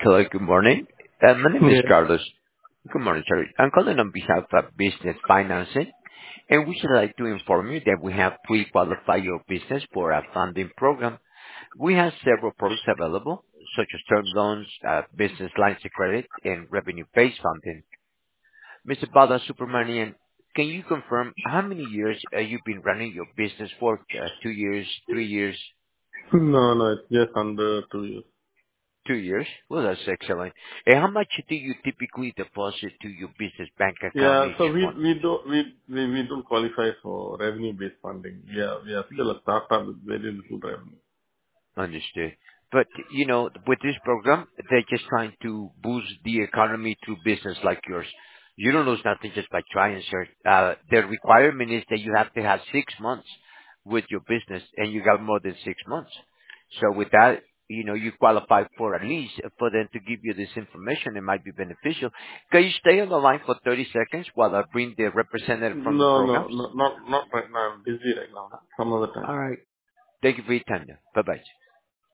Hello, good morning. My name is Yeah. Carlos. Good morning, sorry. I'm calling on behalf of Business Financing, and we should like to inform you that we have pre-qualified your business for a funding program. We have several products available, such as term loans, business lines of credit, and revenue-based funding. Mr. Bala Subramanian, can you confirm how many years you've been running your business for? 2 years, 3 years? No, it's just under 2 years. 2 years? Well, that's excellent. And how much do you typically deposit to your business bank account Yeah, each so we month? we don't we don't qualify for revenue-based funding. We are still a startup with very little revenue. Understood. But, with this program, they're just trying to boost the economy through business like yours. You don't lose nothing just by trying, sir. The requirement is that you have to have 6 months with your business, and you got more than 6 months. So with that, you qualify for at least for them to give you this information. It might be beneficial. Can you stay on the line for 30 seconds while I bring the representative from the programs? Not right now. I'm busy right now. Some other time. All right. Thank you for your time. Bye bye.